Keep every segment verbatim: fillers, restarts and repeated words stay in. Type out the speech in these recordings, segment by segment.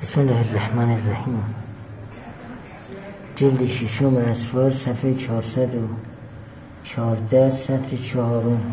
بسم الله الرحمن الرحیم. جلد ششم اسفار صفحه چهارصد و چهارده سطر چهارم.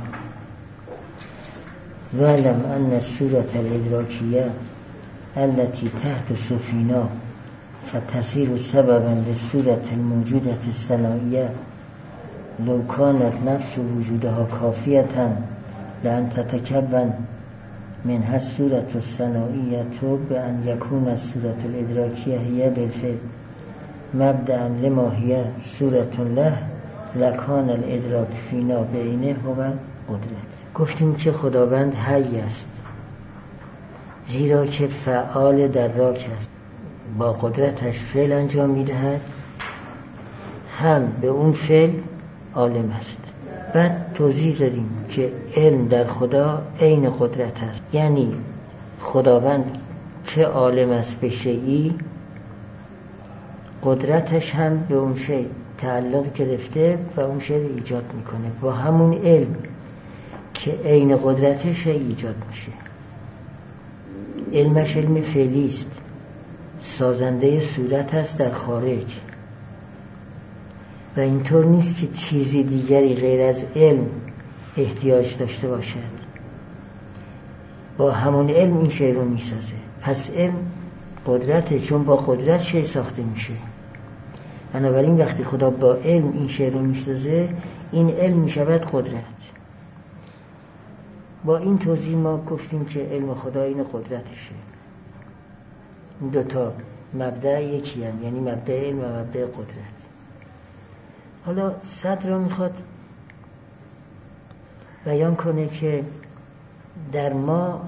وعلم ان الصورة الادراکیه التي تحت سفینا فتصير سببا للصورة الموجودة الثنائية لو كانت نفس وجودها كافية لأن تتكون منها الصورة الثنائية بأن يكون الصورة الإدراكية هي بالفعل مبدأ لما هي صورة له لكان الإدراك فينا بعینه هو قدرت. گفتیم که خداوند حی است، زیرا که فعال دراک است، با قدرتش فعل انجام میدهد، هم به اون فعل عالم است. بعد توضیح دادیم که علم در خدا عین قدرت است، یعنی خداوند که عالم است به شیئی، قدرتش هم به اون شیء تعلق گرفته و اون شیء رو ایجاد میکنه. با همون علم که عین قدرتش ایجاد میشه. علمش علم فعلی است، سازنده صورت است در خارج و اینطور نیست که چیزی دیگری غیر از علم احتیاج داشته باشد. با همون علم این شی رو میسازه. پس علم قدرته، چون با قدرت شی ساخته میشه. بنابراین وقتی خدا با علم این شی رو میسازه، این علم میشود قدرت. با این توضیح ما گفتیم که علم خدا این قدرتشه. این دوتا مبدأ یکی هست، یعنی مبدأ علم و مبدأ قدرت. حالا صدر را میخواد بیان کنه که در ما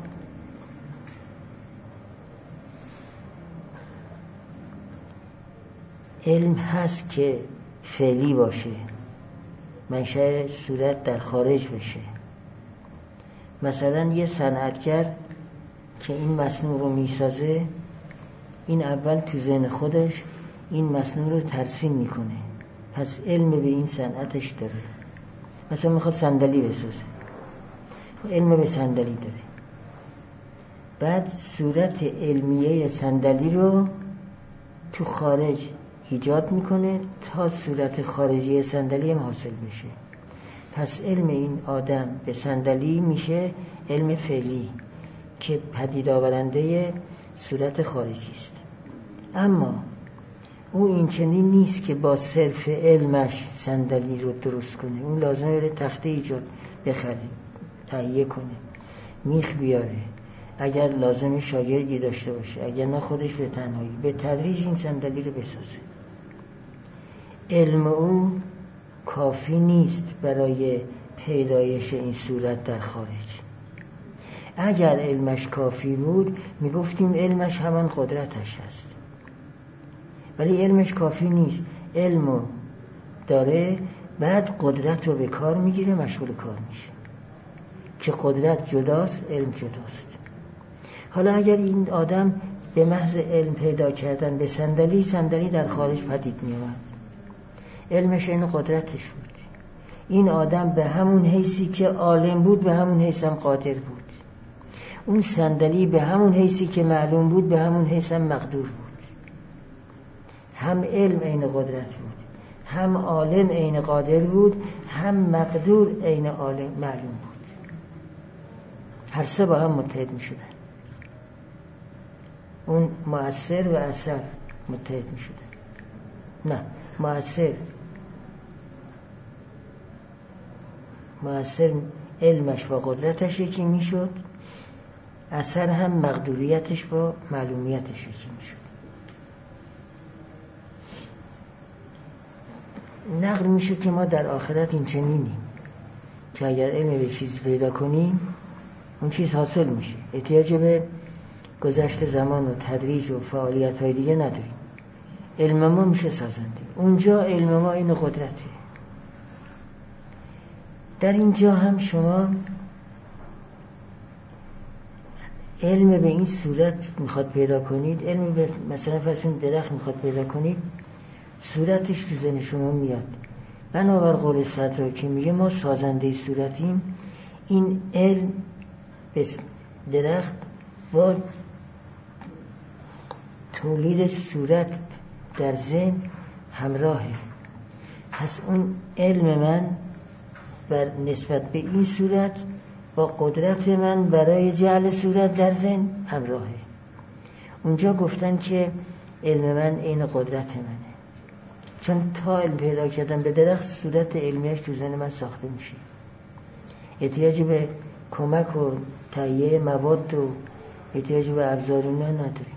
علم هست که فعلی باشه، منشأ صورت در خارج بشه. مثلا یه صنعتگر که این مصنوع رو میسازه، این اول تو ذهن خودش این مصنوع رو ترسیم میکنه، پس علم به این صنعتش داره. مثلا میخواد صندلی بسازه، علم به صندلی داره. بعد صورت علمیه صندلی رو تو خارج ایجاد میکنه تا صورت خارجی صندلی هم حاصل بشه. پس علم این آدم به صندلی میشه علم فعلی که پدید آورنده صورت خارجی است. اما او این چنین نیست که با صرف علمش صندلی رو درست کنه. اون لازمه بره تخته ایجاد بخره، تهیه کنه، میخ بیاره، اگر لازم شاگردی داشته باشه، اگر نه خودش به تنهایی به تدریج این صندلی رو بسازه. علم او کافی نیست برای پیدایش این صورت در خارج. اگر علمش کافی بود میگفتیم علمش همان قدرتش هست، ولی علمش کافی نیست. علمو داره، بعد قدرت رو به کار میگیره، مشغول کار میشه که قدرت جداست، علم جداست. حالا اگر این آدم به محض علم پیدا کردن به صندلی، صندلی در خارج پدید میومد، علمش این قدرتش بود. این آدم به همون حیثی که عالم بود به همون حیث هم قادر بود. اون صندلی به همون حیثی که معلوم بود به همون حیث هم مقدور بود. هم علم عین قدرت بود، هم عالم عین قادر بود، هم مقدور عین عالم معلوم بود. هر سه با هم متحد می شدن. اون مؤثر و اثر متحد می شدن. نه، مؤثر مؤثر علمش با قدرتش یکی می شد، اثر هم مقدوریتش با معلومیتش یکی می شد. نقل میشه که ما در آخرت این چنینیم که اگر علم به چیزی پیدا کنیم اون چیز حاصل میشه، احتیاج به گذشت زمان و تدریج و فعالیت های دیگه نداریم. علم ما میشه سازنده. اونجا علم ما این قدرته. در اینجا هم شما علم به این صورت میخواد پیدا کنید، علم به مثلا فرض کنید درخت میخواد پیدا کنید، صورتش تو ذهن شما میاد. بنابر قول صدر که میگه ما سازنده صورتیم، این علم به درخت با تولید صورت در ذهن همراهه. پس اون علم من بر نسبت به این صورت با قدرت من برای جعل صورت در ذهن همراهه. اونجا گفتن که علم من عین قدرت منه، چون تا علم پیدا کردم به درخت صورت علمیش تو ذهن من ساخته میشه، احتیاجی به کمک و تهیه مواد و احتیاجی به ابزار اونا نداریم.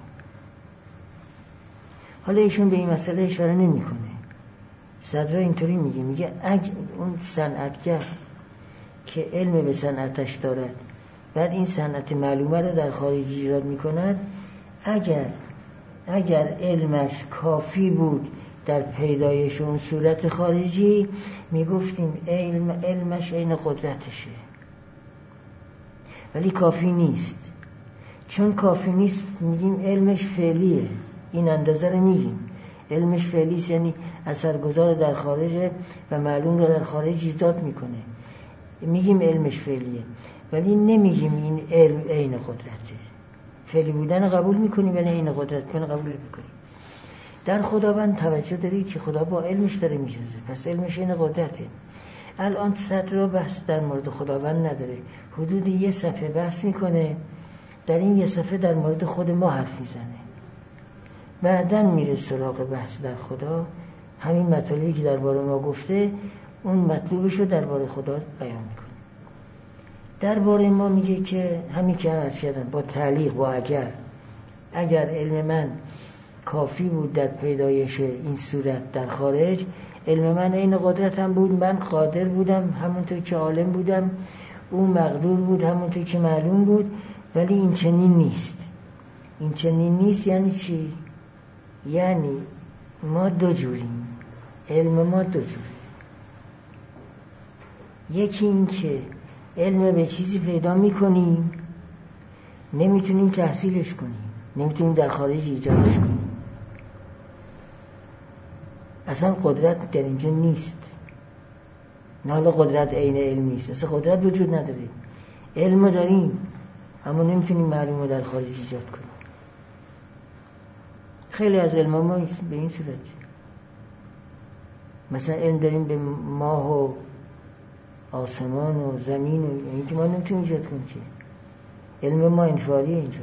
حالا ایشون به این مسئله اشاره نمیکنه. صدرا اینطوری میگه، میگه اگه اون صنعتگر که علم به صنعتش دارد بعد این صنعت معلومه رو در خارج ایجاد میکند، اگر اگر علمش کافی بود در پیدایش اون صورت خارجی، میگفتیم علم علمش عین قدرتشه. ولی کافی نیست. چون کافی نیست میگیم علمش فعلیه. این اندازه رو میگیم علمش فعلیه، یعنی اثرگذار در خارجه و معلوم رو در خارج ایجاد میکنه، میگیم علمش فعلیه. ولی نمیگیم این علم عین قدرته. فعلی بودن قبول میکنیم ولی عین قدرت کنه قبول نمیکنیم. در خداوند توجه دارید که خدا با علمش داره میسازه، پس علمش عین قدرته. الان صدر بحث در مورد خداوند نداره، حدود یه صفحه بحث میکنه، در این یه صفحه در مورد خود ما حرف میزنه، بعدن میره سراغ بحث در خدا. همین مطالبی که درباره ما گفته اون مطلوبش رو درباره خدا بیان میکنه. درباره ما میگه که همین که عرض کردم با تعلیق با اگر اگر علم من کافی بود در پیدایش این صورت در خارج، علم من این قدرتم بود، من قادر بودم همونطور که عالم بودم، اون مقدور بود همونطور که معلوم بود. ولی این چنین نیست. این چنین نیست یعنی چی؟ یعنی ما دو جوریم، علم ما دو جوره. یکی این که علم به چیزی پیدا میکنیم نمیتونیم تحصیلش کنیم، نمیتونیم در خارج ایجادش کنیم، اصلا قدرت در اینجا نیست. نه حالا قدرت عین علم نیست، اصلا قدرت وجود نداره. علم داریم اما نمیتونیم معلومه در خارج ایجاد کنیم. خیلی از علم ما به این صورت، مثلا علم داریم به ماه و آسمان و زمین و این که ما نمیتونیم ایجاد کنیم. چه علم ما انفعالیه. اینجا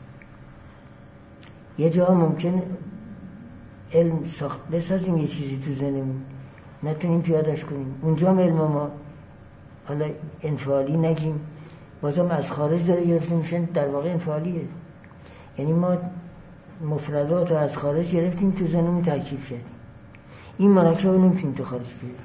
یه جا ممکن علم ساخت بسازیم یه چیزی تو ذهنمون نتونیم پیادش کنیم، اونجا هم علم ما حالا انفعالی نگیم، بازم از خارج داره گرفته میشن، در واقع انفعالیه. یعنی ما مفردات رو از خارج گرفتیم تو ذهنمون ترکیب کردیم، این مرکب رو نمیتونیم تو خارج بیاریم.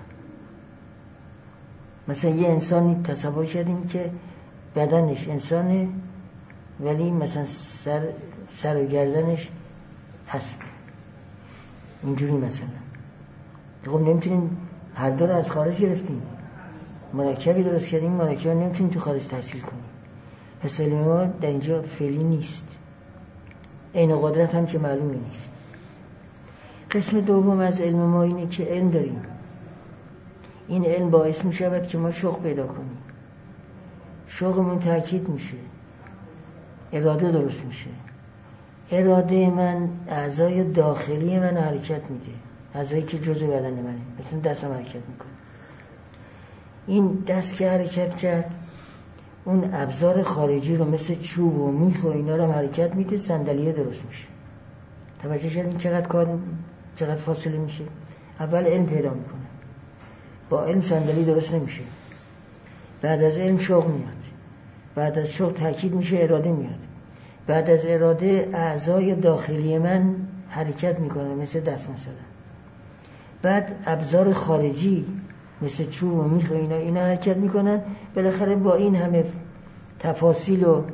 مثلا یه انسانی تصور کردیم که بدنش انسانه ولی مثلا سر, سر و گردنش اسب، اینجوری مثلا. خب نمیتونیم، هر دو رو از خارج گرفتیم، مرکبی درست کردیم، مرکب رو نمیتونیم تو خارج تحصیل کنیم. پس علم ما در اینجا فعلی نیست، عین قدرت هم که معلومی نیست. قسم دوم از علم ما اینه که علم داریم، این علم باعث می شود که ما شوق پیدا کنیم، شوقمون تأکید میشه، اراده درست میشه. اراده من اعضای داخلی من حرکت میده، اعضایی که جزء بدن منه، مثلا دستم حرکت میکنه. این دست که حرکت کرد اون ابزار خارجی رو مثل چوب و میخ و اینا رو حرکت میده، صندلیه درست میشه. توجه کردین چقدر کار چقدر فاصله میشه؟ اول علم پیدا میکنه، با علم صندلی درست نمیشه، بعد از علم شوق میاد، بعد از شوق تأکید میشه، اراده میاد، بعد از اراده اعضای داخلی من حرکت میکنه مثل دست مثلا، بعد ابزار خارجی مثل چوب و میخ و اینا اینا حرکت میکنن. بالاخره با این همه تفاصیل و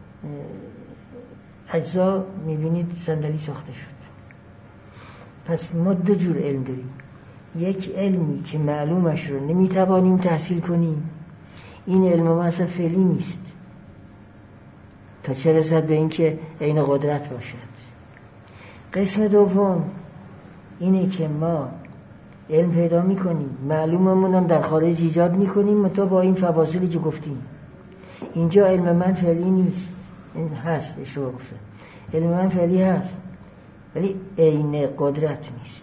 اجزا میبینید صندلی ساخته شد. پس ما دو جور علم داریم، یک علمی که معلومش رو نمیتوانیم تحصیل کنیم، این علم ما اصلا فعلی نیست تا چه رسد به این که عین قدرت باشد. قسم دوم اینه که ما علم پیدا میکنیم، معلوممون هم در خارج ایجاد میکنیم، متا با این فواصلی که گفتیم. اینجا علم من فعلی نیست، این هست، اشتباه گفتم، علم من فعلی هست ولی عین قدرت نیست.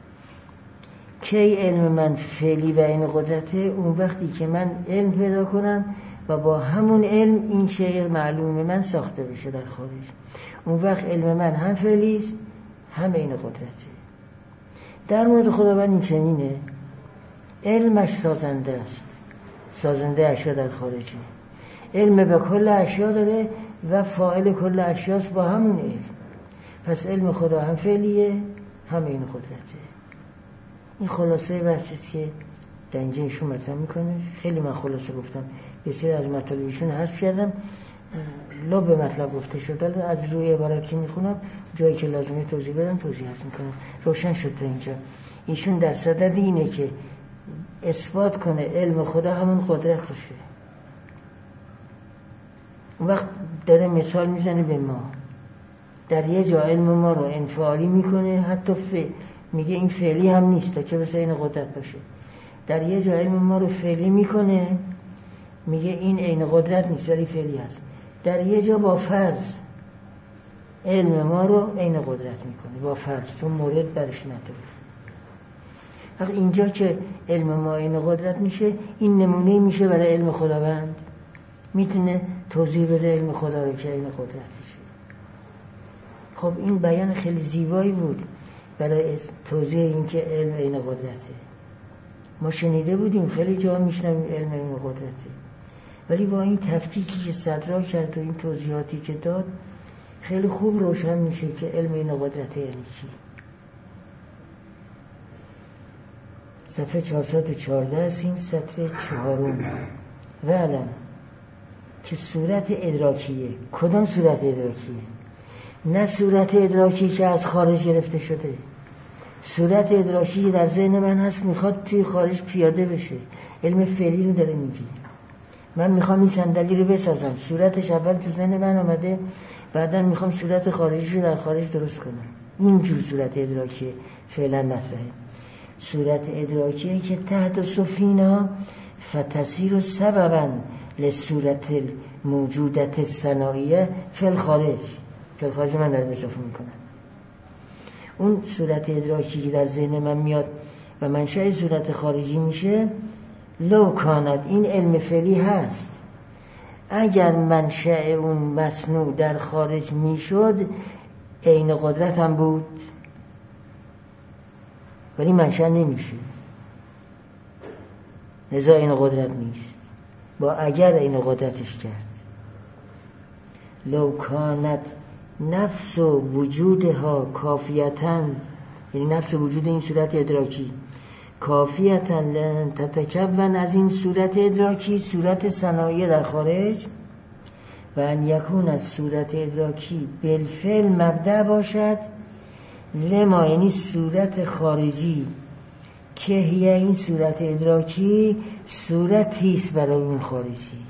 کی علم من فعلی و عین قدرته؟ اون وقتی که من علم پیدا کنم و با همون علم این شیء معلوم من ساخته بشه در خارج. اون وقت علم من هم فعلی است هم عین قدرته. در مورد خداوند این چنینه، علمش سازنده است، سازنده اشیا در خارجه. علم به کل اشیا داره و فاعل کل اشیاست با همون علم. پس علم خدا هم فعلیه هم عین قدرته. این خلاصه بحثیست که در اینجا ایشون مطرح میکنه. خیلی من خلاصه گفتم، بسیار از مطالبشون حذف کردم، لا به مطلب گفته شد، ولی از روی عبارت که میخونم جایی که لازمه توضیح بدم توضیح هست میکنم. روشن شد تا اینجا. ایشون در صدد اینه که اثبات کنه علم خدا همون قدرتشه. اون وقت داره مثال میزنه به ما. در یه جا علم ما رو انفعالی میکنه، حتی ف... میگه این فعلی هم نیست تا چه بسه این قدرت باشه. در یه جا علم ما رو فعلی میکنه، میگه این عین قدرت نیست ولی فعلی هست. در یه جا با فرض علم ما رو عین قدرت میکنه، با فرض، چون مورد برش نداره. وقتی اینجا که علم ما عین قدرت میشه، این نمونه میشه برای علم خداوند، میتونه توضیح بده علم خدا رو که عین قدرتشه. خب این بیان خیلی زیبایی بود برای توضیح این که علم عین قدرته. ما شنیده بودیم خیلی جا میشنویم علم عین قدرته، ولی با این تفکیکی که صدرا کرد و این توضیحاتی که داد خیلی خوب روشن میشه که علم عین قدرته یعنی چی. صفحه چهارصد و چهارده هستیم، سطر چهارم. و علم که صورت ادراکیه. کدام صورت ادراکیه؟ نه صورت ادراکی که از خارج گرفته شده. صورت ادراکی در ذهن من هست، میخواد توی خارج پیاده بشه. علم فعلی رو داره میگی. من میخوام این صندلی رو بسازم، صورتش اول تو ذهن من آمده، بعدا میخوام صورت خارجی رو در خارج درست کنم. اینجور صورت ادراکی فعلا مطرحه. صورت ادراکیه که تحت صفینا فتسیر سببا لصورت موجودت صناعیه فی الخارج. فی الخارج من در اضافه میکنم. اون صورت ادراکی که در ذهن من میاد و منشأ صورت خارجی میشه، لو کانت، این علم فعلی هست. اگر منشأ اون مصنوع در خارج میشد عین قدرت هم بود، ولی منشأ نمیشه، لذا عین قدرت نیست. با اگر عین قدرتش کرد. لو کانت نفس و وجودها کافیتن، یعنی نفس و وجود این صورت ادراکی کافیتن لن تتکون، از این صورت ادراکی صورت صنایع در خارج، و ان یکون از صورت ادراکی بالفعل مبدأ باشد لما، یعنی صورت خارجی که هی این صورت ادراکی صورتی است برای اون خارجی.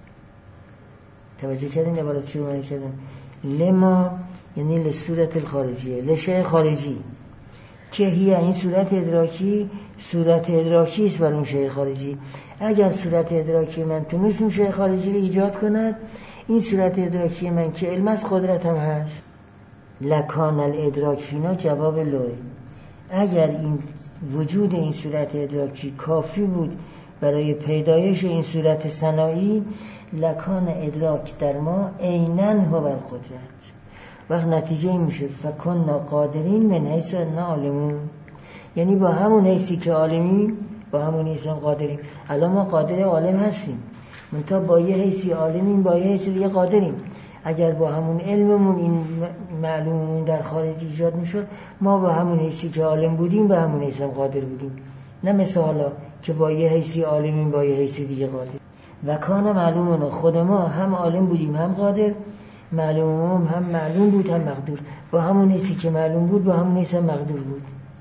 توجه کردین عبارت چی رو معنی کردن؟ لما یعنی لصورت الخارجیه، لشیء خارجی که هی این صورت ادراکی صورت ادراکی است برای اون شیء خارجی. اگر صورت ادراکی من تونست اون شیء خارجی رو ایجاد کند، این صورت ادراکی من که علم از قدرت هم هست، لکان الادراک فینا جواب لوه. اگر این وجود این صورت ادراکی کافی بود برای پیدایش این صورت صناعی، لکان ادراک در ما عیناً هو القدرت. وقت نتیجه این میشه فکننا قادرین من حیث اننا عالمون، یعنی با همون حیثی که عالمیم با همون حیثی هم قادریم. الان ما قادر عالم هستیم، منتها با یه حیثی عالمیم، با یه حیثی دیگه قادریم. اگر با همون علممون این معلوممون در خارج ایجاد میشد، ما با همون حیثی که عالم بودیم با همون حیثی هم قادر بودیم، نه مثل حالا که با یه حیثی عالمیم با یه حیثی دیگه قادر. و کان معلومنا، خود ما هم عالم بودیم هم قادر، معلومم هم معلوم بود هم مقدور، با همون حیثی که معلوم بود با همون حیثی هم مقدور بود.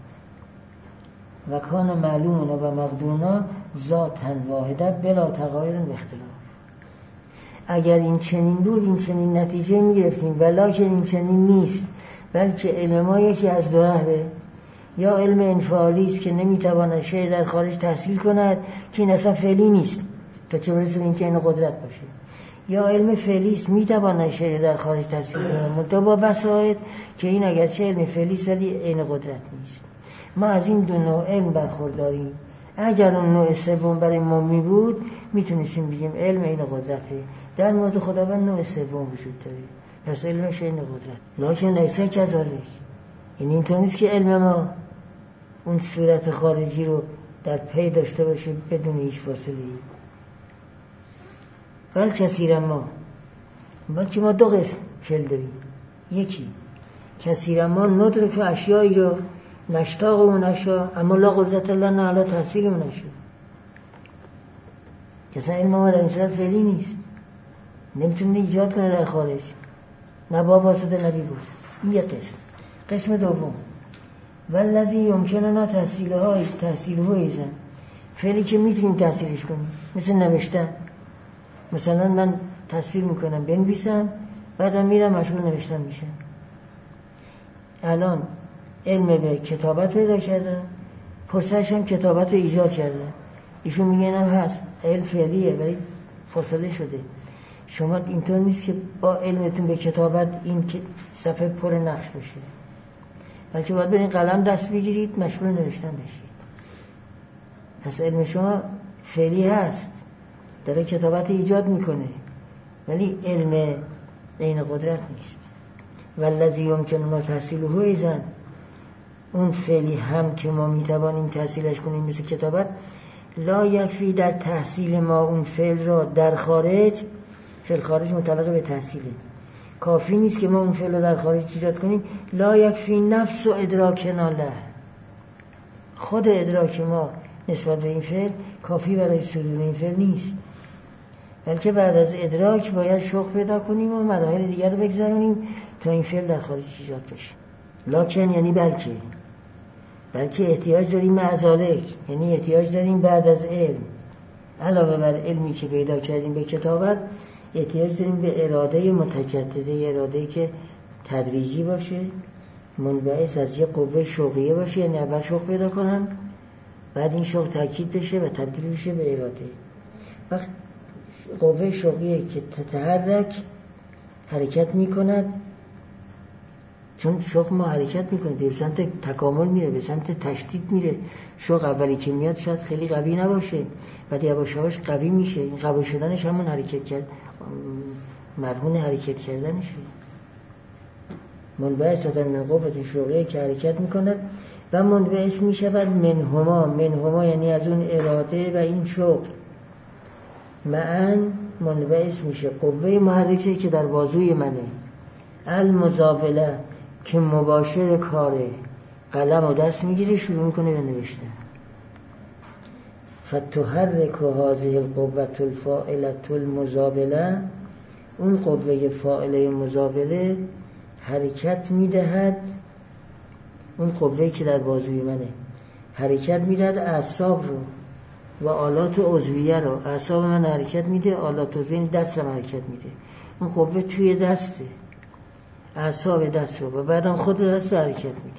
و کان معلومنا و مقدورنا ذاتا واحده بلا تغایر و اختلاف. اگر این چنین بود این چنین نتیجه میگرفتیم، ولکن این چنین نیست، بلکه علم ما یکی از دو نحوه، یا علم انفعالی است که نمیتواند شیء در خارج تحصیل کند که این اصلا فعلی نیست تا چه برسه این که این قدرت باشه، یا علم فعلی است، میتوان شیء در خارج تحصیل کنه منتها با وسایط که این اگرچه علم فعلی است ولی عین قدرت نیست. ما از این دو نوع علم برخورداریم. اگر اون نوع سوم برای ما می بود میتونستیم بگیم علم عین قدرته. در مورد خداوند نوع سوم وجود داره، پس علمش عین قدرت. لکن لیس کذالک، یعنی اینطور نیست که علم ما اون صورت خارجی رو در پی داشته باشه بدون هیچ فاصله ای. بل کثیرا ما بلکه ما دو قسم فعل داریم. یکی کثیرا ما ندرک اشیایی رو نشتاق و نشا اما لا قدرت لنا علی تحصیل و نشا. کسا علم ما در این صورت فعلی نیست، نمیتونه ایجاد کنه در خارج، نه با واسطه نبی بود. این یک قسم. قسم دوم والذی یمکننا تحصیلها تحصیلها ایزن، فعلی که میتونیم تحصیلش کنیم، مثل نوشتن. مثلا من تصویر میکنم بنویسم، بعدم میرم مشغول نوشتن میشم. الان علم به کتابت پیدا کردن، پرسش هم کتابت رو ایجاد کردن. ایشون میگن هم هست علم فعلیه ولی فاصله شده. شما اینطور نیست که با علمتون به کتابت این صفحه پر نقش بشه، بلکه باید برین قلم دست بگیرید مشغول نوشتن بشید. پس علم شما فعلی هست، داره کتابت ایجاد میکنه، ولی علم عین قدرت نیست. والذی یمکننا تحصیله ایزن، اون فعلی هم که ما میتوانیم تحصیلش کنیم مثل کتابت، لا یکفی در تحصیل ما اون فعل را در خارج، فعل خارج متعلق به تحصیله، کافی نیست که ما اون فعل را در خارج ایجاد کنیم. لا یکفی نفس و ادراکنا له، خود ادراک ما نسبت به این فعل کافی برای صدور این فعل نیست، بلکه بعد از ادراک باید شوق پیدا کنیم و مراحل دیگر رو بگذرونیم تا این فعل در خارج ایجاد بشه. لکن یعنی بلکه بلکه احتیاج داریم معذالک، یعنی احتیاج داریم بعد از علم، علاوه بر علمی که پیدا کردیم به کتابت، احتیاج داریم به اراده متجدده، اراده که تدریجی باشه، منبعث از یه قوه شوقیه باشه. یعنی اول شوق پیدا کنم، بعد این شوق تاکید بشه و تبدیل بشه به اراده. وقت قوه شوقیه که تتحرک، حرکت میکند، چون شوق ما حرکت میکنه به سمت تکامل میره، به سمت تشدید میره. شوق اولی که میاد شاید خیلی قوی نباشه، بعد یواش یواش قوی میشه. این قوی شدنش همون حرکت کرد، مرهون حرکت کردنشه. منبعث از من قوت شوقیه که حرکت میکند و منبعث میشود منهما، منهما یعنی از اون اراده و این شوق، معاً منبعث میشه قوه محرکه که در بازوی منه، المزابله که مباشر کاره، قلم و دست میگیره شروع میکنه به نوشتن. فتحرک هذه القوة الفاعلة المزابله، اون قوه فاعله مزابله حرکت میدهد، اون قوه که در بازوی منه حرکت میدهد اعصاب رو و آلات عضویه رو. اعصاب من حرکت میده، آلات عضویه دست رو حرکت میده. اون قوه توی دسته، اعصاب دست رو، و بعدم خود دست رو حرکت میده.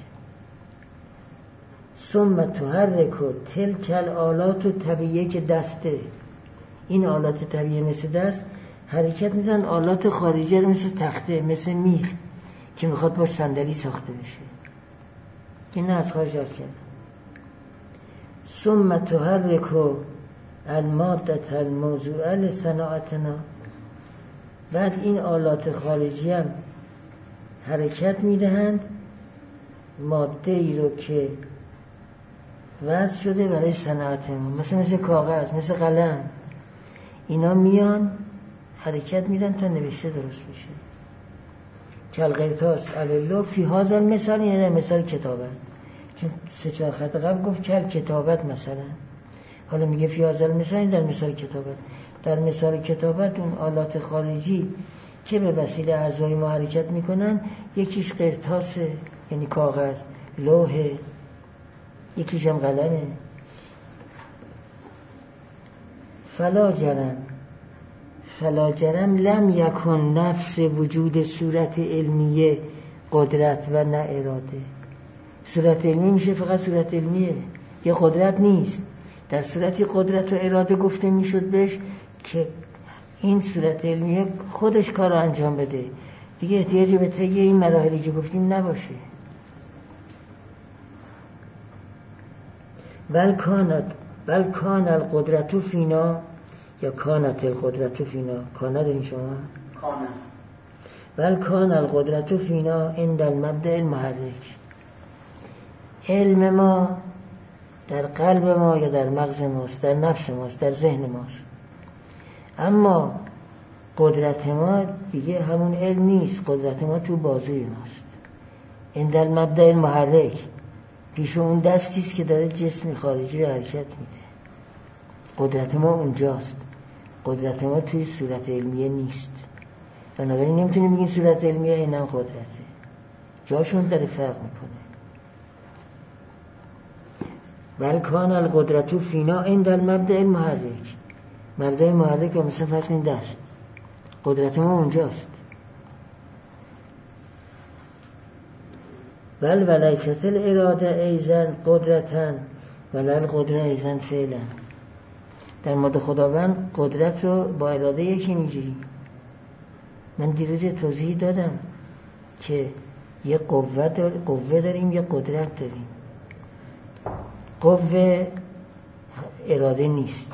ثم تحرک تلک الآلات طبیعیه که دسته، این آلات طبیعی مثل دست حرکت میدن آلات خارجی رو مثل تخته، مثل میخ که میخواد باش صندلی ساخته بشه. این از خارج از کرد. ثم تحرک المادة الموضوعه لصناعتنا، بعد این آلات خارجی هم حرکت میدهند ماده ای رو که وضع شده برای صنعت ما، مثل مثل کاغذ، مثل قلم، اینا میان حرکت میدن تا نوشته درست بشه. کلقرطاس علالله فی هذا المثال، یعنی مثال کتابت، چون سه چهار خط قبل گفت کل کتابت مثلا، حالا میگه فی هذا المثال در مثال کتابت. در مثال کتابت اون آلات خارجی که به وسیله اعضای ما حرکت میکنن، یکیش قرطاسه یعنی کاغذ، لوحه، یکیش هم قلمه. فلا جرم فلا جرم لم یکن نفس وجود صورت علمیه قدرت و نه اراده. صورت علمی میشه فقط صورت علمیه، یه قدرت نیست. در صورتی قدرت و اراده گفته میشد بهش که این صورت علمیه خودش کار رو انجام بده، دیگه احتیاجی به طی این مراحلی که گفتیم نباشه. بل کانت بل کان القدرت فینا، یا کانت القدرت فینا، کانت این شما کانت بل کان القدرت فینا عند المبدأ المحرک. علم ما در قلب ما یا در مغز ماست، در نفس ماست، در ذهن ماست، اما قدرت ما دیگه همون علم نیست، قدرت ما تو بازوی ماست. عند المبدأ المحرک، پیش اون دستیست که داره جسم خارجی رو حرکت میده. قدرت ما اونجاست، قدرت ما توی صورت علمیه نیست. بنابراین نمیتونیم بگیم صورت علمیه اینم قدرته، جاشون داره فرق میکنه. بل کان القدرت فینا عند المبدأ المحرک، مبدأ محرک و مثلا فرض کنید دست، قدرت ما اونجاست. بل ولیست الاراده ایزن قدرتن ولی القدره ایزن فعلا. در مورد خداوند قدرت رو با اراده یکی میگیریم. من دیروز توضیح دادم که یه قوه دار، قوه داریم، یه قدرت داریم. قوه اراده نیست.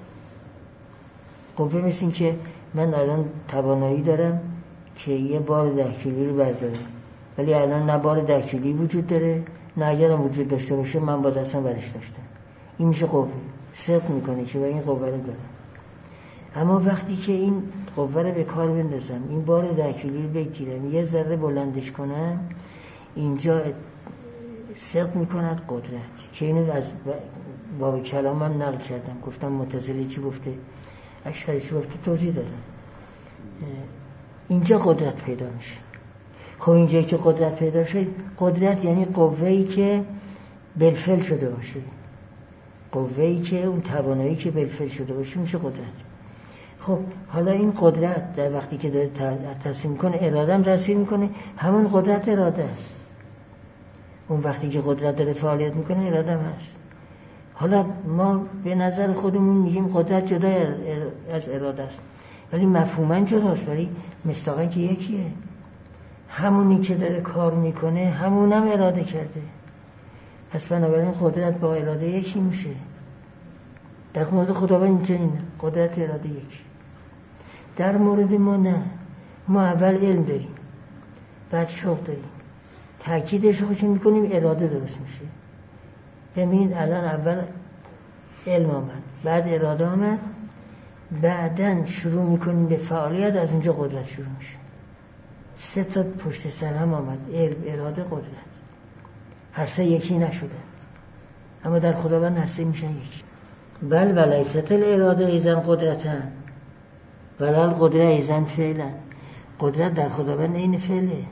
قوه مثل این که من الان توانایی دارم که یه بار ده کیلویی رو بردارم، ولی الان نه بار ده کیلویی وجود داره، نه اگرم وجود داشته باشه من با دستم برش داشتم. این میشه قوه، صدق میکنه که با این قوه رو دارم. اما وقتی که این قوه رو به کار بندازم، این بار ده کیلویی رو بگیرم، یه ذره بلندش کنم، اینجا صدق میکند قدرت. که اینو از باب کلام هم نقل کردم، گفتم معتزلی چی گفته، اشعری چی گفته، توضیح دادم. اینجا قدرت پیدا میشه. خب اینجایی که قدرت پیدا شد، قدرت یعنی قوه‌ای که بالفعل شده باشه، قوه‌ای که اون توانایی که بالفعل شده باشه میشه قدرت. خب حالا این قدرت در وقتی که داره تصمیم کنه، اراده هم تاثیر میکنه، همون قدرت اراده است. اون وقتی که قدرت داره فعالیت میکنه اراده هم هست. حالا ما به نظر خودمون میگیم قدرت جدا از اراده است، ولی مفهوماً جداست، ولی مصداقاً که یکیه. همونی که داره کار میکنه همونم اراده کرده، پس بنابراین قدرت با اراده یکی میشه. در مورد خداوند اینجوریه، قدرت اراده یکی. در مورد ما نه، ما اول علم داریم، بعد شوق داریم، تأکیدش رو که میکنیم اراده درست میشه. ببینید الان اول علم آمد، بعد اراده آمد، بعدن شروع میکنیم به فعالیت، از اونجا قدرت شروع میشه. سه تا پشت سر هم آمد، علم، اراده، قدرت. هر سه یکی نشدن، اما در خداوند هر سه میشن یکی. بل ولیست الاراده ایزن قدرتن ولی القدره ایزن فعلا. قدرت در خداوند این فعله،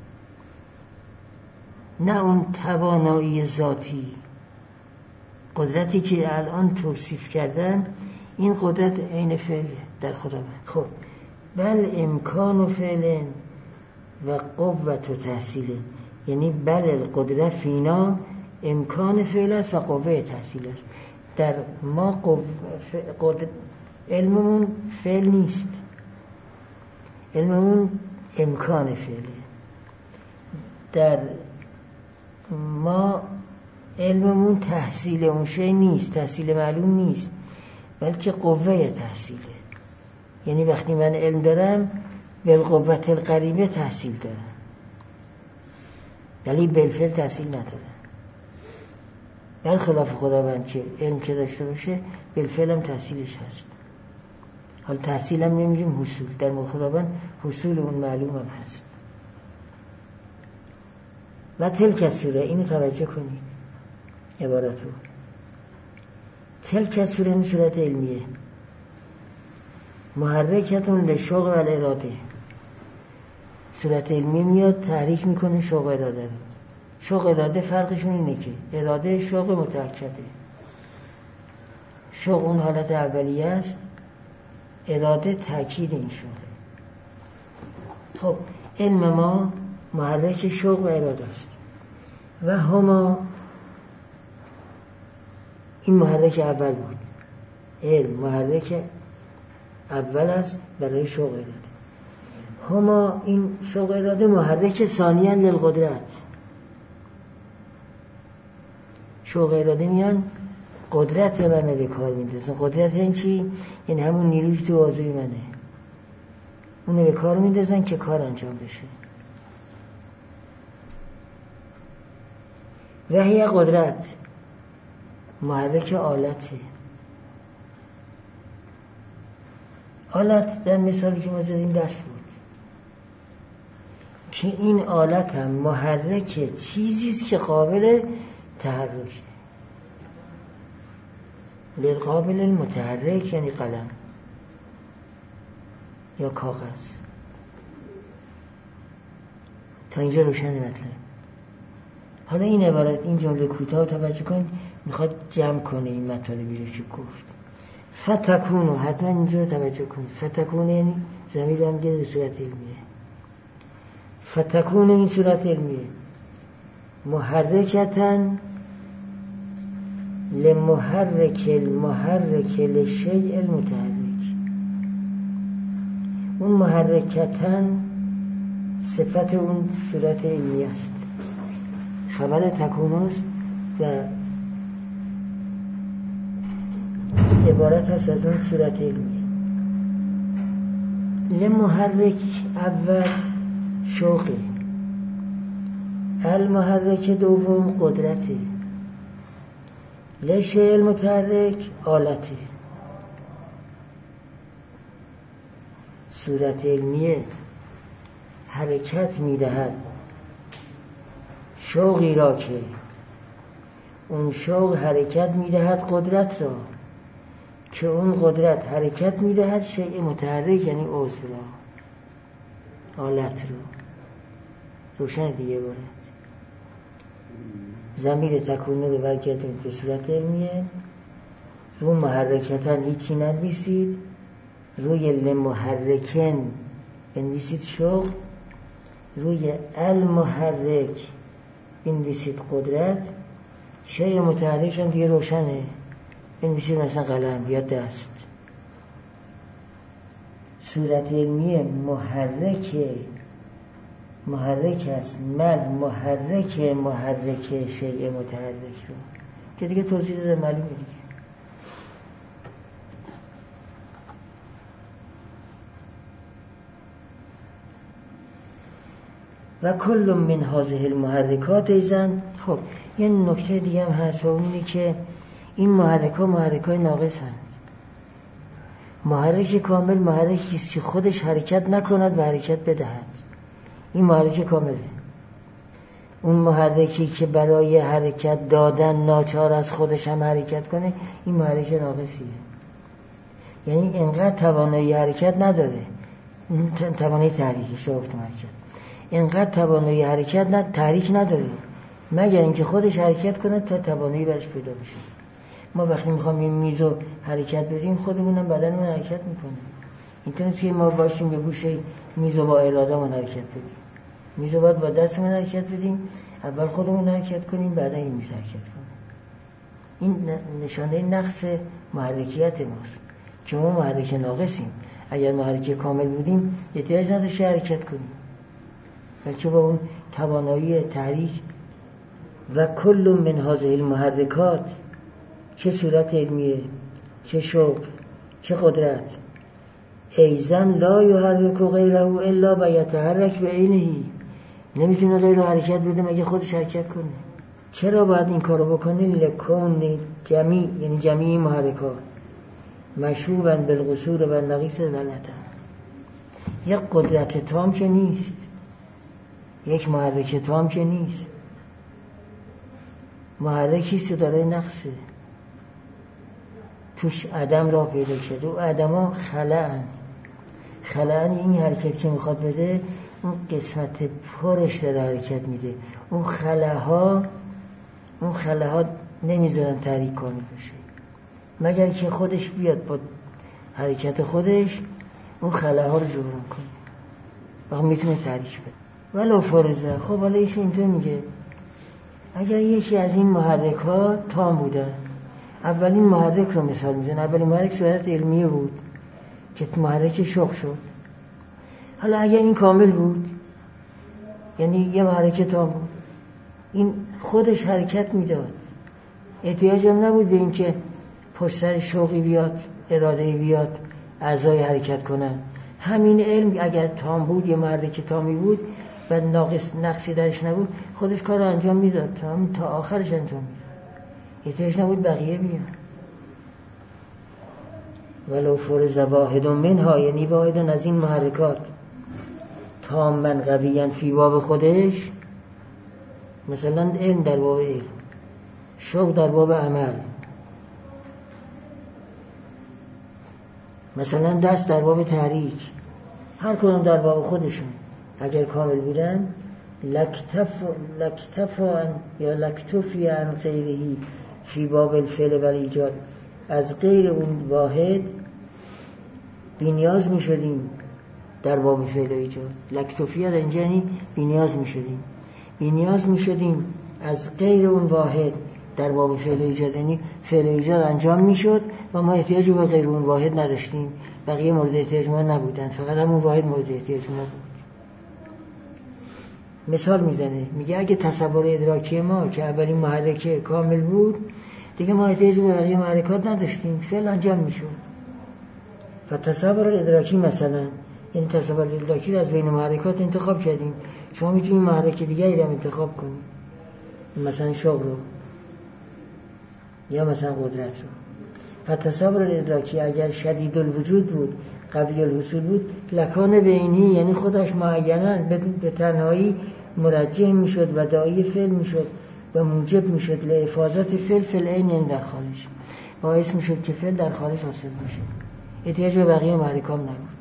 نه اون توانایی ذاتی. قدرتی که الان توصیف کردن، این قدرت عین فعله در خداوند. خب بل امکان و فعل و قوت و تحصیل، یعنی بل القدره فینا امکان فعل است و قوه تحصیل است. در ما قو... قد... علممون فعل نیست، علممون امکان فعله. در ما علممون تحصیل اون شی نیست، تحصیل معلوم نیست، بلکه قوه تحصیله. یعنی وقتی من علم دارم بالقوت القریبه تحصیل دارم، ولی بالفعل تحصیل ندارم. برخلاف خداوند که علم که داشته باشه بالفعل هم تحصیلش هست. حالا تحصیل هم نمیگیم حصول، در مورد خداوند حصول اون معلوم هم هست. و تلک سوره، اینو توجه کنید عبارتو. تلک سوره این صورت علمیه، محرکتون لشوق و الاراده. صورت علمی میاد تحریک میکنه شوق و اراده رو. شوق و اراده فرقشون اینه که اراده شوق متأکده، شوق اون حالت اولیه است، اراده تأکید این شوقه. خب علم ما محرک شوق و اراده است و هما، این محرک اول بود، علم محرک اول است برای شوق اراده. هما این شوق اراده محرک ثانیاً للقدرت. شوق اراده میان قدرت منه به کار میندازن. قدرت این چی؟ یعنی همون نیروی تو بازوی منه، اونو به کار میندازن که کار انجام بشه. وحی قدرت محرک آلته. آلت در مثالی که ما زدیم دست بود، که این آلت هم محرک چیزیست که قابل تحرکه. للقابل المتحرک یعنی قلم یا کاغذ. تا اینجا روشن مطلب. حالا این عبارت، این جمله کوتاه توجه کن، میخواد جمع کنه این مطالبی رو که گفت. فتکونو، حتما اینجا رو توجه کن. فتکونو یعنی ضمیر هم گه به صورت علمیه. فتکونو این صورت علمیه. محرکتن لمحرک المحرک لشیء المتحرک. اون محرکتن صفت اون صورت علمی است، خبر تکونوست و عبارت هست از اون صورت علمی. لمحرک اول شوقه، المحرک دوم قدرته، لشیء المتحرک آلته. صورت علمیه حرکت میدهد شوقی را که اون شوق حرکت میدهد قدرت را، که اون قدرت حرکت میدهد شیء متحرک یعنی عضو را، آلت رو. روشن دیگه بارد. ضمیر تکونه رو برگردیم به صورت علمیه. رو محرکتن هیچی ننویسید، روی لمحرکن بنویسید شوق، روی المحرک بنویسید قدرت، شیء متحرک هم دیگه روشنه، بنویسید مثلا قلم یا دست. صورت علمیه محرک محرک است، مل محرک محرک شیء متحرک رو که دیگه توضیح داده معلومه دیگه. و کل من هذه المحرکات ایزن. خب یه نکته دیگه هم هست و اون اینه که این محرکات محرکات ناقص هست. محرک کامل محرکی است که خودش حرکت نکند و حرکت بدهد، این محرک کامله. اون محرکی که برای حرکت دادن ناچار از خودش هم حرکت کنه، این محرک ناقصیه. یعنی اینقدر توانایی حرکت نداره، این توانایی تحریکی شافت حرکت، اینقدر توانایی حرکت نه تحریک نداره، مگر اینکه خودش حرکت کنه تا توانایی برش پیدا بشه. ما وقتی میخوام این میزو حرکت بدیم، خودمونم بدنمون حرکت میکنه. اینطوری که ما باشیم به گوشه میزو با ارادهمون حرکت بدیم. میزو باید با دستمون حرکت بدیم، اول خودمون حرکت کنیم بعدا این میز حرکت کنه. این نشانه نقص محرکیت ماست که ما محرک ناقصیم. اگر محرک کامل بودیم احتیاج نداشت حرکت کنیم، بلکه با اون توانایی تحریک. و کل من هذه المحرکات، چه صورت علمیه، چه شوق، چه قدرت، ایزن لا یحرک غیره الا بیتحرک بعینه، نمیتونه غیر حرکت بده مگه خودش حرکت کنه. چرا باید این کارو بکنه؟ لکون جمیع، یعنی جمیع محرکات مشوبا بالقصور و نقیص ولتا. یک قدرت تام که نیست، یک محرک تام که نیست، محرکیست که داره نقصه، توش عدم را پیدا کرده. و عدم ها خلعن. خلعن این حرکت که میخواد بده، اون قسمت پرش داره حرکت میده. اون خلاها اون خلاها نمیذارن تحریک کنه بشه، مگر که خودش بیاد با حرکت خودش اون خلاها رو جبران کنه، وقت میتونه تحریک بده. ولو فرزه. خب حالا ایشون اینطور میگه اگر یکی از این محرک ها تام بودن، اولین محرک رو مثال میزن، اولین محرک صورت علمیه بود که محرک شوق شد. حالا اگر این کامل بود، یعنی یه محرک تام بود، این خودش حرکت میداد، احتیاج هم نبود به این که پشت سر شوقی بیاد، اراده بیاد، اعضای حرکت کنن. همین علم اگر تام بود، یه محرک تامی بود و ناقص نقصی درش نبود، خودش کار رو انجام میداد تا تا آخرش انجام میداد، احتیاج نبود بقیه بیان. ولو فرض واحد منها، یعنی واحد از این محرکات تاماً قویاً فی باب خودش، مثلا علم در باب علم، شوق در باب عمل، مثلا دست در باب تحریک، هر کدوم در باب خودشون اگر کامل بودن، لکتف لکتفا یا لکتفی عن غیرهی فی باب الفعل و ایجاد، از غیر اون واحد بی‌نیاز می شدیم در باب فعل و ایجاد. لکتفیه در اینجا یعنی بی‌نیاز می شدیم، بی‌نیاز می شدیم از غیر اون واحد در باب فعل و ایجاد، یعنی فعل و ایجاد انجام می شد و ما احتیاجی به غیر اون واحد نداشتیم، بقیه مورد احتیاج ما نبودن، فقط همون واحد مورد احتیاج ما بود. مثال میزنه، میگه اگه تصور ادراکی ما که اولین محرکه کامل بود، دیگه ما احتیاجی به بقیه محرکات نداشتیم، فعل انجام میشد. و تصور ادراکی مثلا، این تصور ادراکی رو از بین محرکات انتخاب کردیم، شما میتونید محرک دیگری رو انتخاب کنید، مثلا شوق رو یا مثلا قدرت رو. و تصور ادراکی اگر شدید الوجود بود، قوی الحصول بود، لکان بینی، یعنی خودش معینا به تنهایی مرجح میشد و داعی فعل میشد و موجب میشد لافاظت فعل فعل عین در خارج، باعث میشد که فعل در خارج حاصل بشه، احتیاج به بقیه محرکام نبود.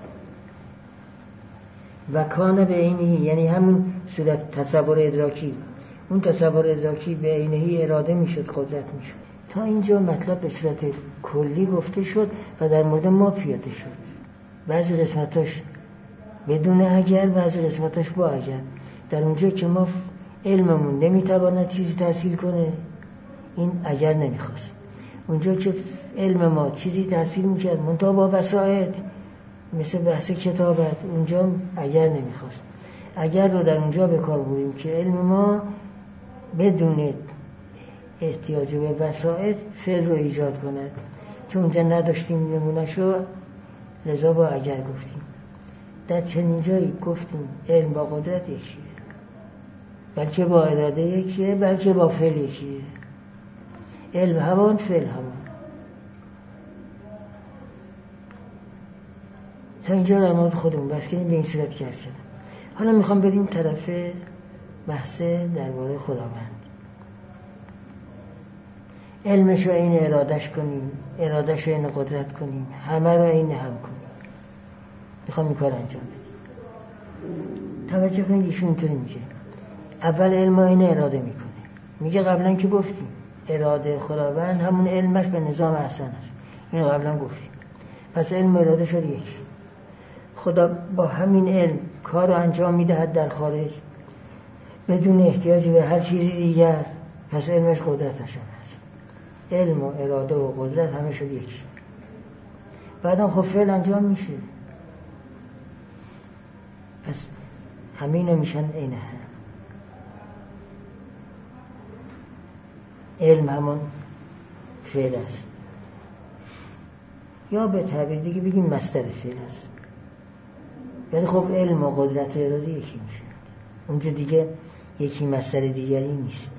و کان به عینی، یعنی همون صورت تصور ادراکی، اون تصور ادراکی به عینی اراده میشد، قدرت میشد. تا اینجا مطلب به صورت کلی گفته شد و در مورد ما پیاده شد، بعضی قسمتاش بدون اگر، بعضی قسمتاش با اگر. در اونجا که ما علممون نمیتواند چیزی تحصیل کنه، این اگر نمیخواست. اونجا که علم ما چیزی تحصیل میکرد منتها با وسایط، مثل بحث کتابت، اونجا اگر نمیخواست. اگر رو در اونجا به کار بردیم که علم ما بدون احتیاج به وسایط فعل رو ایجاد کند، چون اونجا نداشتیم نمونه‌شو، لذا با اگر گفتیم. در چنین جایی گفتیم علم با قدرت یکیه، بلکه با اراده یکیه، بلکه با فعل یکیه. علم همان، فعل همان. تا اینجا در مورد خودمون بس کنیم، به این صورت که هست کردم. حالا میخوام بریم طرف بحث درباره خداوند. علمش رو این ارادش کنیم، ارادش رو این قدرت کنیم، همه رو این هم کنیم. میخوام این کار انجام بدیم. توجه کنید ایشون اینطوری میگه، اول علم رو این اراده میکنه. میگه قبلا که گفتیم اراده خداوند همون علمش به نظام احسن است، اینو قبلا گفتیم. پس علم اراده شد یکی. خدا با همین علم کار رو انجام میدهد در خارج بدون احتیاج به هر چیزی دیگر، پس علمش قدرتش هست. علم و اراده و قدرت همه شد یکی. بعدم خب فعل انجام میشه، پس همینو میشن اینه هم. علم همون فعل است، یا به تعبیر دیگه بگیم مصدر فعل است. یعنی خب علم و قدرت و اراده یکی میشه، اونجا دیگه یکی مصدر دیگری نیست.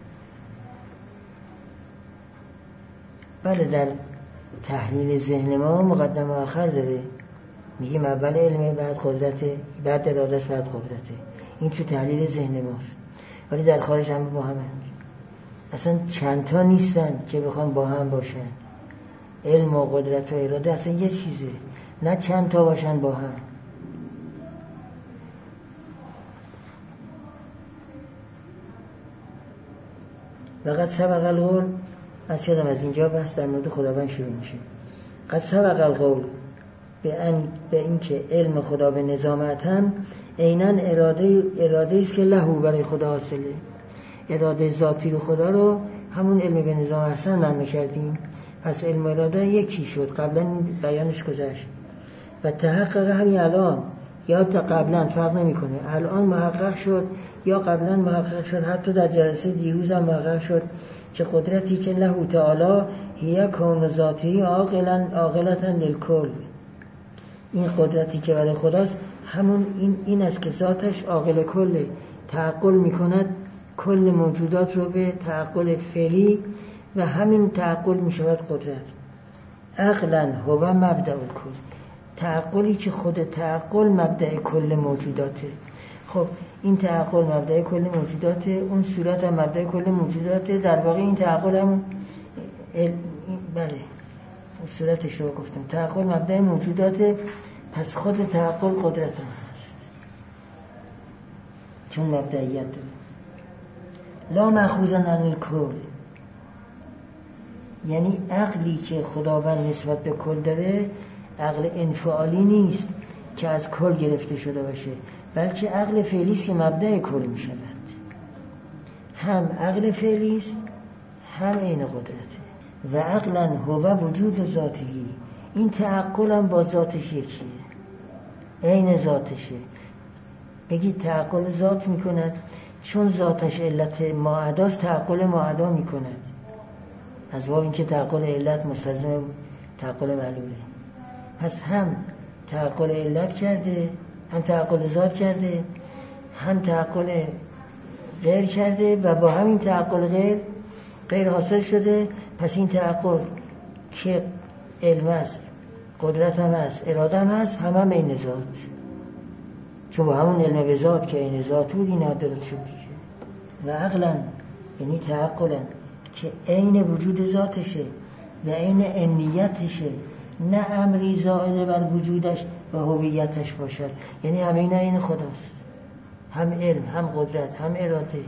بله، در تحلیل ذهن ما مقدم و آخر داره، میگیم اول علمه، بعد قدرته، بعد اراده است، بعد قدرته. این تو تحلیل ذهن ماست، ولی در خارج هم با همند. اصلا چند تا نیستن که بخوان با هم باشن. علم و قدرت و اراده اصلا یه چیزه، نه چند تا باشن با هم. وقد سبق القول، از چیدم از اینجا بحث در مورد خداوند شروع میشه. قد سبق القول به این به اینکه علم خدا به نظامت هم عیناً اراده اراده است که لهو برای خدا حاصله. اراده ذاتی رو خدا رو همون علم به نظام احسن معنی کردیم، پس علم اراده یکی شد. قبلا بیانش گذشت. و تحقق همین الان یا تا قبلا فرق نمیکنه، الان محقق شد یا قبلا محقق شد، حتی در جلسه دیروز هم محقق شد که قدرتی که له تعالی هی کون ذاتی عاقلا عاقلتا للکل، این قدرتی که برای خداست همون این این است که ذاتش عاقل کله، تعقل میکند کل موجودات رو به تعقل فعلی و همین تعقل میشود قدرت. عقلا هو مبدأ الکل، تعقلی که خود تعقل مبدأ کل موجوداته. خب این تعقل مبدأ کل موجوداته، اون صورت هم مبدأ کل موجوداته، در واقع این تعقل هم ال... بله صورتش رو گفتم، تعقل مبدأ موجوداته، پس خود تعقل قدرت هم هست چون مبدئیت داره. لا مأخوذا عن الکل، یعنی عقلی که خداوند نسبت به کل داره عقل انفعالی نیست که از کل گرفته شده باشه، بلکه عقل فعلی است که مبدأ کل می شود. هم عقل فعلی است هم عین قدرته. و عقلا هو وجود ذاتی، این تعقل هم با ذاتش یکیه، عین ذاتشه. بگید تعقل ذات می کند، چون ذاتش علت ماعداست تعقل ماعدا می کند، از باب اینکه تعقل علت مستلزم تعقل معلوله. پس هم تعقل علت کرده، هم تعقل ذات کرده، هم تعقل غیر کرده و با همین تعقل غیر غیر حاصل شده. پس این تعقل که علم است، قدرت هم است، اراده هم است، هم هم عین ذات، چون با همون علم به ذات که عین ذات بود این عدالت شد دیگه. و عقلا یعنی تعقلا که عین وجود ذاتشه و عین عینیتشه، نه امری زائد بر وجودش و هویتش باشد، یعنی همه اینا عین خداست، هم علم هم قدرت هم اراده.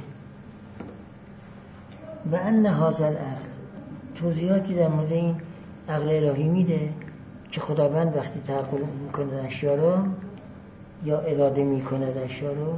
و ان هذا العقل، توضیحاتی در مورد این عقل الهی میده که خداوند وقتی تعقل میکنه اشیا رو یا اراده میکنه اشیا رو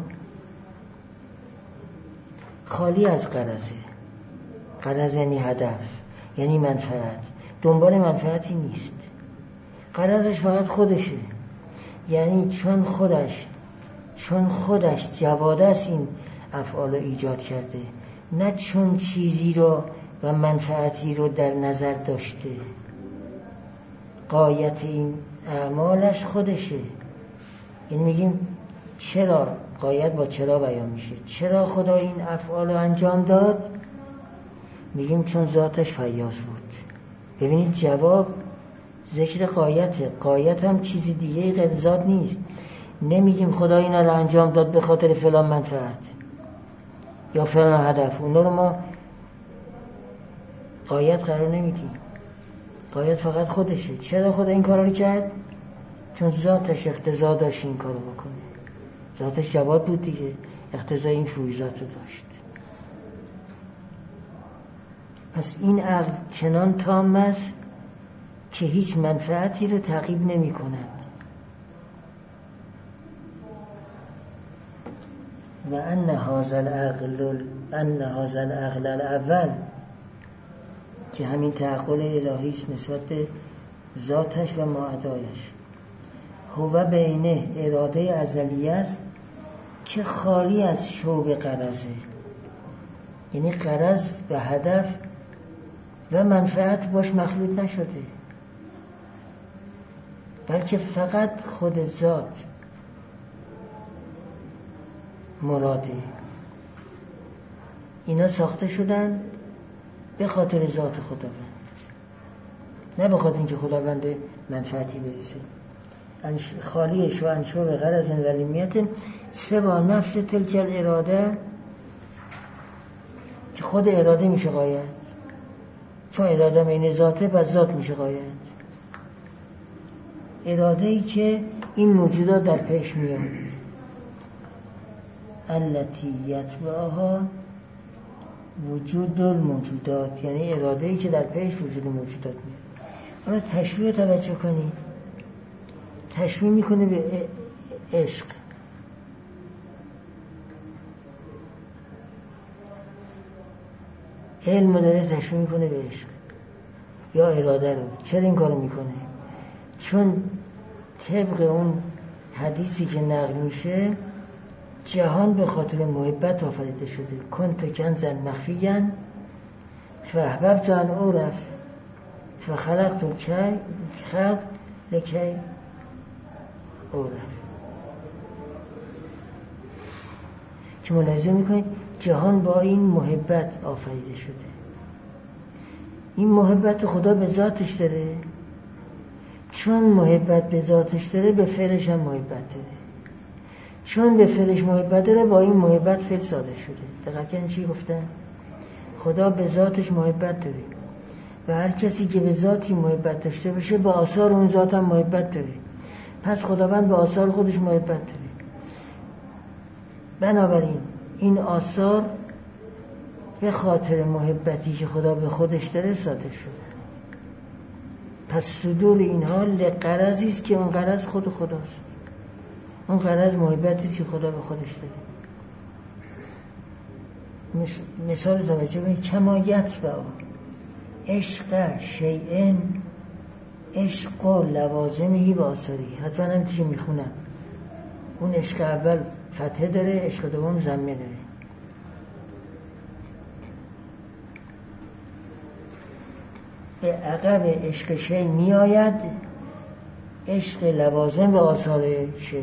خالی از غرضه. غرض یعنی هدف، یعنی منفعت، دنبال منفعتی نیست، غرضش فقط خودشه. یعنی چون خودش چون خودش جواده است این افعال رو ایجاد کرده، نه چون چیزی رو و منفعتی رو در نظر داشته. غایت این اعمالش خودشه. یعنی میگیم چرا، غایت با چرا بیان میشه، چرا خدا این افعال رو انجام داد؟ میگیم چون ذاتش فیاض بود. ببینید جواب ذکر غایته، غایت هم چیزی دیگه غیر ذات نیست. نمیگیم خدا اینا رو انجام داد به خاطر فلان منفعت یا فلان هدف، اونا رو ما غایت قرار نمیدیم. غایت فقط خودشه. چرا خدا این کار رو کرد؟ چون ذاتش اقتضا داشت این کار رو بکنه، ذاتش جواد بود دیگه، اقتضا این فیوزات رو داشت. پس این عقل چنان تام است که هیچ منفعتی رو تعقیب نمی کند. و ان هذا العقل ان هذا العقل الاول، که همین تعقل الهی است نسبت به ذاتش و ماعدایش، هو بینه اراده ازلی است که خالی از شوب غرضه، یعنی غرض و هدف و منفعت باش مخلوط نشده، بلکه فقط خود ذات مراده. اینا ساخته شدن به خاطر ذات خداوند، نه به خاطر اینکه خداوند به منفعتی برسه. خالیش و انشوب غرض و لیمیت سوا نفس تلک الاراده، که خود اراده میشه غایت، چون اراده بین ذاته پس ذات میشه غایت. اراده ای که این موجودات در پیش میاد، التی یتبعها وجود الموجودات، یعنی اراده ای که در پیش وجود موجودات میاد. حالا تشبیه توجه کنید، تشبیه میکنه به عشق. علم داره تشبیه میکنه به عشق یا اراده رو. چرا این کارو میکنه؟ چون طبق اون حدیثی که نقل میشه جهان به خاطر محبت آفریده شده. کنت کنزا مخفیا فاحببت ان اعرف فخلقت الخلق لکی اعرف. که ملاحظه میکنید جهان با این محبت آفریده شده. این محبت خدا به ذاتش داره، چون محبت به ذاتش داره به فعلش هم محبت داره، چون به فعلش محبت داره با این محبت فعل صادر شده. دقیقاً یعنی چی گفتن؟ خدا به ذاتش محبت داره و هر کسی که به ذاتی محبت داشته باشه با آثار اون ذات هم محبت داره. پس خداوند به آثار خودش محبت داره. بنابراین این آثار به خاطر محبتی که خدا به خودش داره صادر شده. پس صدور اینها لغرضی است که اون غرض خود خداست. اون غرض محبتی که خدا به خودش داره. مثال توجه کنید کمایت و عشق شیئن عشق و لوازمهی و آثاری. حتما هم که میخونم اون عشق اول فتحه داره، عشق دوم ضمه داره. به عقب عشق شی می آید عشق لوازم و آثار شی.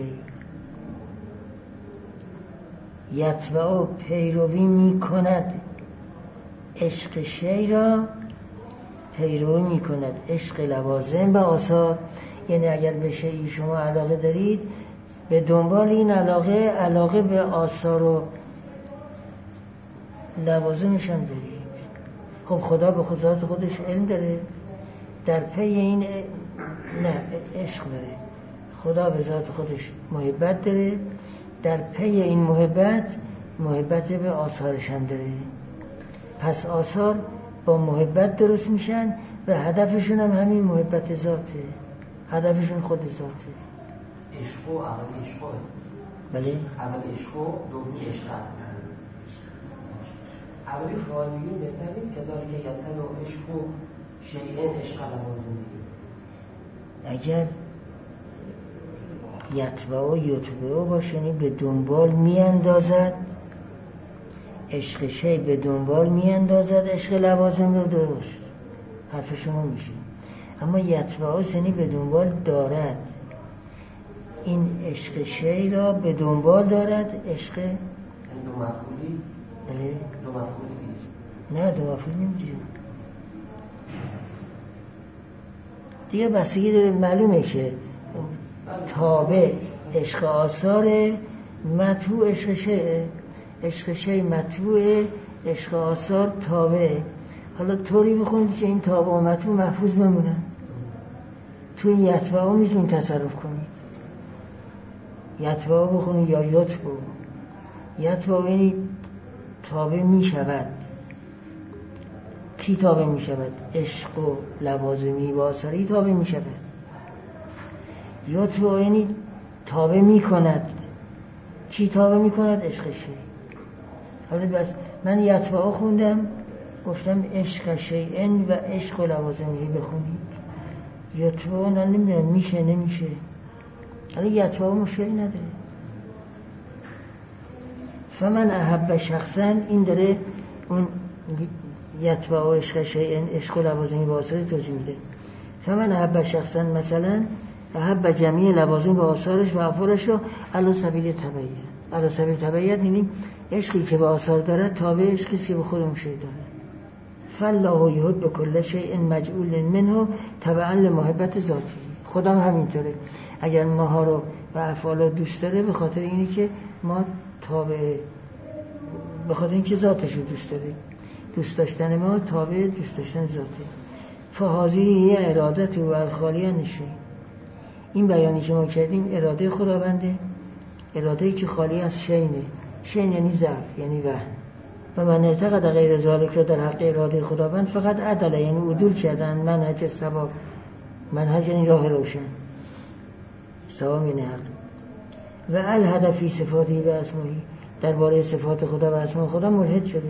یتبع پیروی می کند عشق شی را، پیروی می کند عشق لوازم و آثار. یعنی اگر به شیئی شما علاقه دارید به دنبال این علاقه علاقه به آثار و لوازمش هم دارید. خب خدا به خود ذات خودش علم داره، در پی این نه عشق داره. خدا به ذات خودش محبت داره، در پی این محبت محبت به آثارش هم داره. پس آثار با محبت درست میشن و هدفشون هم همین محبت ذاته. هدفشون خود ذاته. عشق و اول عشق. بله؟ اول عشق و دوم عشق. اولی فعال میگیم بهتر نیست که ذاری که یتن و عشق و شیئن عشق لوازم میگیم. اگر یتبع و یتبع باشنی به دنبال میاندازد عشق شی، به دنبال میاندازد عشق لوازم رو. درست حرف شما میشه. اما یتبع سنی به دنبال دارد این عشق شی را، به دنبال دارد عشق دو مفعولی. بله دو مفعولی دیگه. نه دو مفعولی نمیگیره دیگه. بستگی داره. معلومه که تابع عشق آثار، مطبوع عشق شیء. عشق شیء مطبوع، عشق آثار تابع. حالا طوری بخونید که این تابع و مطبوع محفوظ بمونن. تو این یتبع میتونید تصرف کنید. یتبع بخونید یا یتبع. یتبع یعنی تابع می شود. کی تابع می شود؟ عشق و لوازمی و آثاری تابع می شود. یتبع یعنی تابع می کند. کی تابع می کند؟ عشق شی. حالا بس من یتبع خوندم، گفتم عشق شیئن و عشق و لوازمی بخونید. یتبع نمیدونم میشه نمیشه. حالا یتبع مشکلی نداره. فمن احب شخصا، این داره اون یتبع و عشق شیئن عشق و لوازمی و آثاری توضیح میده. فمن احب شخصا مثلا احب جمعی لوازم و آثارش و افعالش رو علی سبیل تبعیت. علی سبیل تبعیت یعنی عشقی که به آثار داره تابع عشقی که به خود اون شی داره. فالله یحب کل شیء مجعول منه تبعا لمحبت ذاتی. خدا هم همینطوره. اگر ماها رو و افعال دوست داره به خاطر اینه که ما تابع، به خاطر اینکه ذاتش رو دوست داره. دوست داشتن ما تابع دوست داشتن ذاته. فهذه ارادت و الخالیه نشه. این بیانی که ما کردیم اراده خداونده، اراده‌ای که خالی از شینه. شین یعنی ضعف، یعنی وهم. و من اعتقد غیر ذالک را در حق اراده خداوند فقط عدل، یعنی عدول کردن منهج ثواب. منهج یعنی راه روشن، ثواب یعنی حق. و الهدفی صفاتی و اسمایی، درباره صفات خدا و اسماء خدا ملحد شده.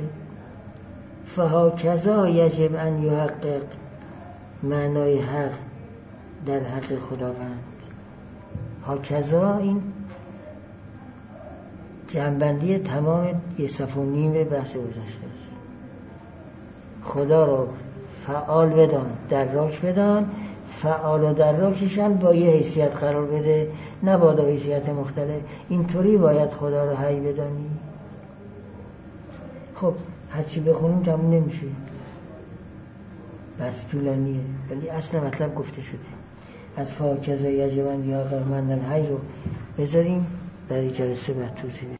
فهاکذا یجب ان یحقق معنای حق در حق خداوند. هاکذا این جنبندی تمام یه صف و نیم بحث گذشته است. خدا رو فعال بدان، دراک بدان، فعال و دراکشان با یه حیثیت قرار بده، نه با دو حیثیت مختلف. اینطوری باید خدا رو حی بدانی. خب هرچی بخونیم تموم نمیشه، بس طولانیه، ولی اصل مطلب گفته شده. از فاکزه یجبن یا غرمن الحی رو بذاریم برای جلسه بعد توضیح